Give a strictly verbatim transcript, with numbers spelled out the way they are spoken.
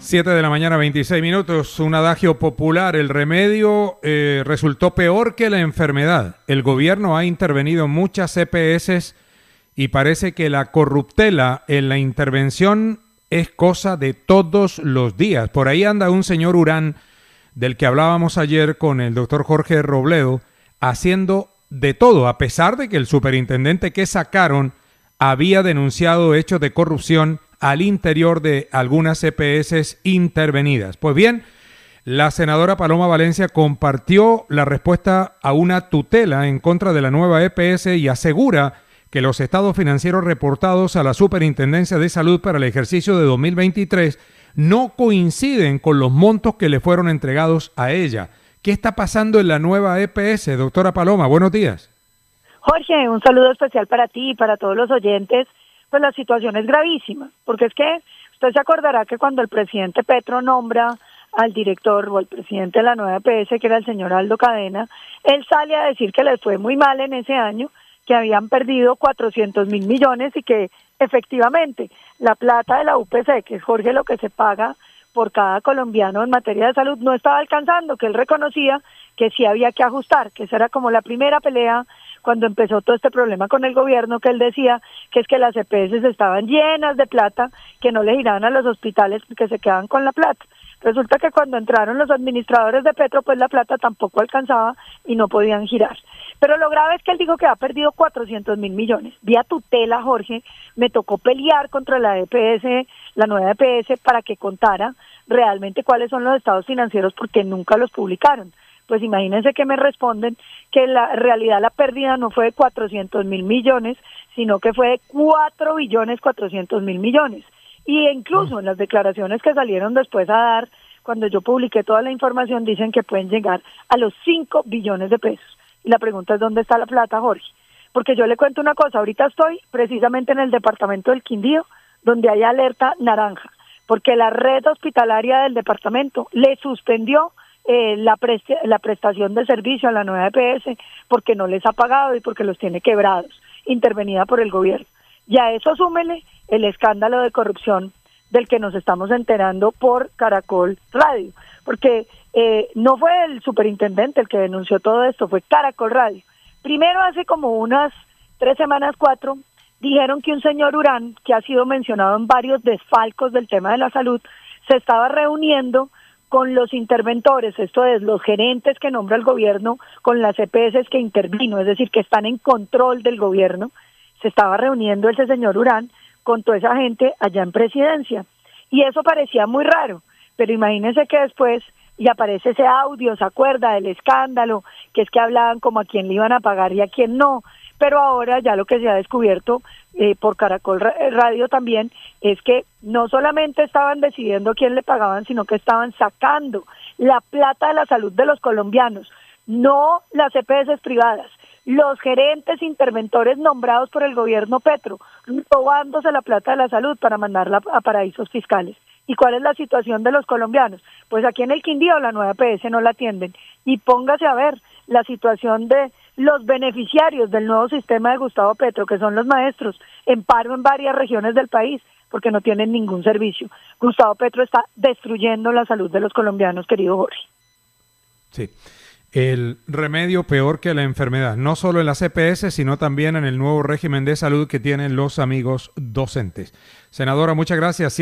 Siete de la mañana, veintiséis minutos. Un adagio popular: el remedio eh, resultó peor que la enfermedad. El gobierno ha intervenido en muchas E P S y parece que la corruptela en la intervención es cosa de todos los días. Por ahí anda un señor Urán, del que hablábamos ayer con el doctor Jorge Robledo, haciendo de todo, a pesar de que el superintendente que sacaron había denunciado hechos de corrupción al interior de algunas E P S intervenidas. Pues bien, la senadora Paloma Valencia compartió la respuesta a una tutela en contra de la nueva E P S y asegura que los estados financieros reportados a la Superintendencia de Salud para el ejercicio de dos mil veintitrés no coinciden con los montos que le fueron entregados a ella. ¿Qué está pasando en la nueva E P S, doctora Paloma? Buenos días. Jorge, un saludo especial para ti y para todos los oyentes. Pues la situación es gravísima, porque es que usted se acordará que cuando el presidente Petro nombra al director o al presidente de la nueva E P S, que era el señor Aldo Cadena, él sale a decir que les fue muy mal en ese año, que habían perdido cuatrocientos mil millones y que efectivamente la plata de la U P C, que es, Jorge, lo que se paga por cada colombiano en materia de salud, no estaba alcanzando, que él reconocía que sí había que ajustar, que esa era como la primera pelea cuando empezó todo este problema con el gobierno, que él decía que es que las E P S estaban llenas de plata, que no le giraban a los hospitales, que se quedaban con la plata. Resulta que cuando entraron los administradores de Petro, pues la plata tampoco alcanzaba y no podían girar. Pero lo grave es que él dijo que ha perdido cuatrocientos mil millones. Vía tutela, Jorge, me tocó pelear contra la E P S, la nueva E P S, para que contara realmente cuáles son los estados financieros, porque nunca los publicaron. Pues imagínense que me responden que la realidad la pérdida no fue de cuatrocientos mil millones, sino que fue de cuatro billones cuatrocientos mil millones. Y incluso en las declaraciones que salieron después a dar, cuando yo publiqué toda la información, dicen que pueden llegar a los cinco billones de pesos. Y la pregunta es: ¿dónde está la plata, Jorge? Porque yo le cuento una cosa, ahorita estoy precisamente en el departamento del Quindío, donde hay alerta naranja, porque la red hospitalaria del departamento le suspendió Eh, la, prest- la prestación de servicio a la nueva E P S porque no les ha pagado y porque los tiene quebrados, intervenida por el gobierno. Y a eso súmele el escándalo de corrupción del que nos estamos enterando por Caracol Radio, porque eh, no fue el superintendente el que denunció todo esto, fue Caracol Radio. Primero, hace como unas tres semanas, cuatro, dijeron que un señor Urán, que ha sido mencionado en varios desfalcos del tema de la salud, se estaba reuniendo con los interventores, esto es, los gerentes que nombra el gobierno, con las E P S que intervino, es decir, que están en control del gobierno. Se estaba reuniendo ese señor Urán con toda esa gente allá en Presidencia. Y eso parecía muy raro, pero imagínense que después, y aparece ese audio, ¿se acuerda del escándalo? Que es que hablaban como a quién le iban a pagar y a quién no. Pero ahora ya lo que se ha descubierto eh, por Caracol Radio también es que no solamente estaban decidiendo quién le pagaban, sino que estaban sacando la plata de la salud de los colombianos, no las E P S privadas, los gerentes interventores nombrados por el gobierno Petro, robándose la plata de la salud para mandarla a paraísos fiscales. ¿Y cuál es la situación de los colombianos? Pues aquí en el Quindío la nueva E P S no la atienden. Y póngase a ver la situación de los beneficiarios del nuevo sistema de Gustavo Petro, que son los maestros, en paro en varias regiones del país, porque no tienen ningún servicio. Gustavo Petro está destruyendo la salud de los colombianos, querido Jorge. Sí. El remedio peor que la enfermedad, no solo en las E P S, sino también en el nuevo régimen de salud que tienen los amigos docentes. Senadora, muchas gracias.